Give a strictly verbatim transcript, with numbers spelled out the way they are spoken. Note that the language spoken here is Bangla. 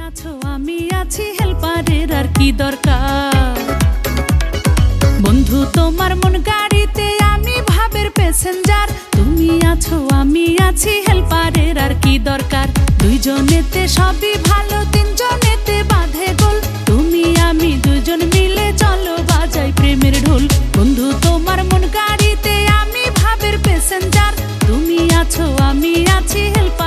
আছো আমি আছি, হেল্পারের আর কি দরকার। বন্ধু তোমার মন গাড়িতে, আমি ভাবের প্যাসেঞ্জার। তুমি আছো আমি আছি, হেল্পারের আর কি দরকার। দুইজনেতে সবই ভালো, তিনজনেতে বাঁধে গোল। তুমি আমি দুজন মিলে চলো বাজাই প্রেমের ঢোল। বন্ধু তোমার মন গাড়িতে, আমি ভাবের প্যাসেঞ্জার। তুমি আছো আমি আছি, হেল্পার